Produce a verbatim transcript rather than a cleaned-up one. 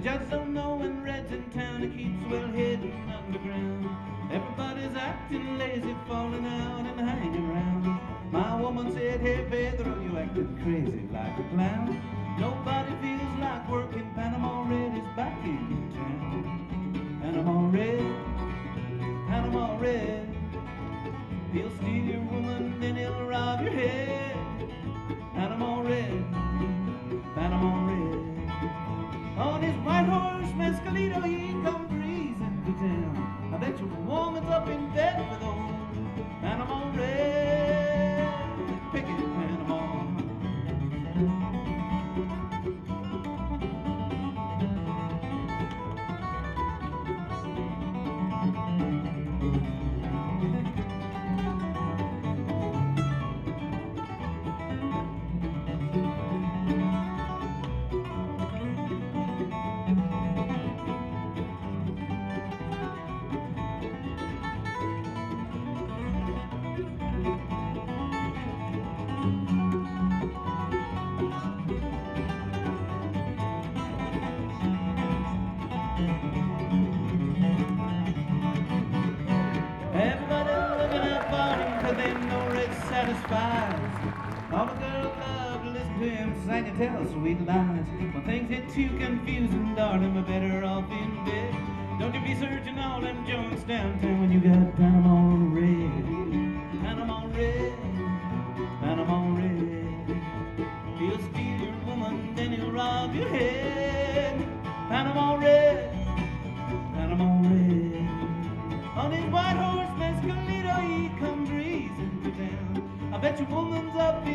judge don't know when Red's in town, he keeps well hidden underground. Everybody's acting lazy, falling out and hanging around. My woman said, hey Pedro, you acting crazy like a clown. Nobody feels like working, Panama Red is back in town. Panama Red, Panama Red, he'll steal your woman, then he'll rob your head. Panama Red, Panama Red, on his white horse Mescalito he come breezing to town. I bet your woman's up in bed with old Panama Red. Pick it, Panama. Satisfies. All the girls love to listen to him sing and tell sweet lies. When things get too confusing, darling, we're better off in bed. Don't you be searching all them joints downtown when you got Panama Red. Panama Red, Panama Red, he'll steal your woman, then he'll rob your head. Panama Red, Panama Red, on his white horse Mescalito he come breezing to town. I bet your woman's up